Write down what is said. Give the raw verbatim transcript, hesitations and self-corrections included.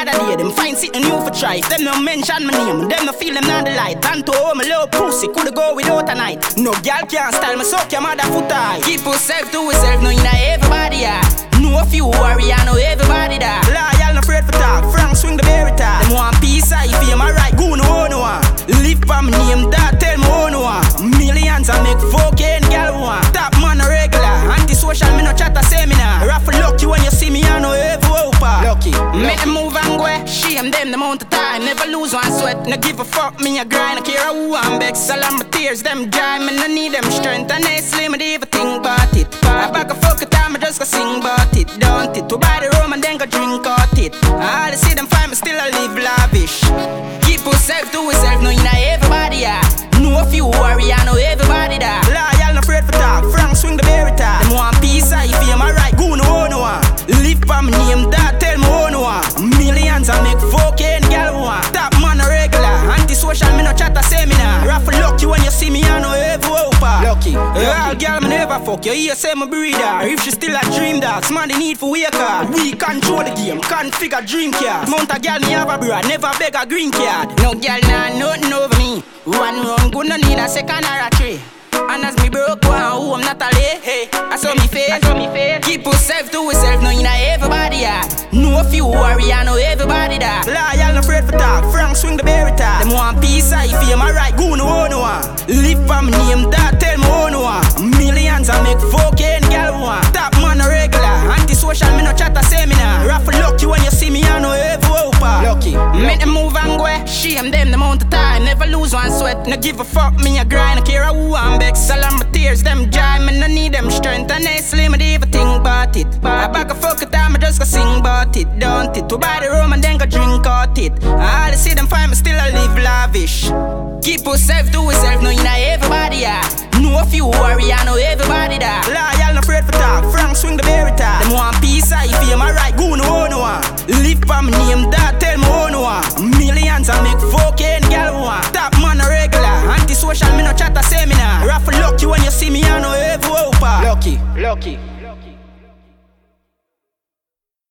other day. Them find something new for try. If them no mention my name, them no feel them not the light. And to home a little pussy coulda go without a night. No girl can't style me, suck your mother foot high. Keep yourself to yourself, no inna everybody yeah. Know a few worry, I know everybody that. Loyal, no afraid for talk. Frank swing the berry talk. Them want peace, I feel my right. Go no no one. Live for me name, that tell me oh no one. Millions I make fucking girl one. Top man a regular. Anti-social, me no chat a seminar. Raffle lucky when you see me, I know every whooper. Lucky. Make them move and go. Shame them the amount of time. Never lose one sweat. No give a fuck, me a grind. I care who I'm back. Salam my tears, them dry. Me no need them strength. And they slim, me never think about it. I back a fuck a time, I just go sing about it. Don't it? To buy the rum and then go drink out it. All I see them find me still I live lavish. Keep yourself to yourself, no inna everybody yeah. Know a few worry, I know everybody that. Loyal, no afraid for talk. Frank swing the berry talk. Them want peace, I feel my right. Go no no one. Live for me name, that tell me oh no one. Millions I make fucking girl one. Top man a regular. Anti-social, me no chat a seminar. Raffle lucky when you see me, I know every whooper. Lucky. All girl me never fuck. You hear say me breeder. If she still a dream dogs, man they need for wake up. We control the game, configure dream card. Mount a girl me have a bra, never beg a green card. No girl nah nothing over me. One run good no need a second or a three. And as me broke one, who I'm not a lay. Hey, I saw me face, I saw me face. Keep yourself to yourself, no inna everybody yeah. Know a few worry, I know everybody that. Loyal, no afraid for talk. Frank swing the berry talk. Them want peace, I feel my right. Go no no one. Live for me name, that tell me oh no one. Millions I make fucking girl one. Top man a regular. Anti-social, me no chat a seminar. Raffle lucky when you see me, I know every whooper. Lucky. Make them move and go. Shame them the amount of time. Never lose one sweat. No give a fuck, me a grind. I care who I'm back. Salam my tears, them dry. Me no need them strength. And they slim, me never think about it. I back a fuck a time, I just go sing about it. Don't it? To buy the rum and then go drink out it. All I see them find me still I live lavish. Keep yourself to yourself, no inna everybody yeah. Know a few worry, I know everybody that. Loyal, no afraid for talk. Frank swing the berry talk. Them want peace, I feel my right. Go no no one. Live for me name, that tell me oh no one. Millions I make fucking girl one. Top man a regular. Anti-social, me no chat a seminar. Raffle lucky when you see me, I know every whooper. Lucky, lucky, lucky.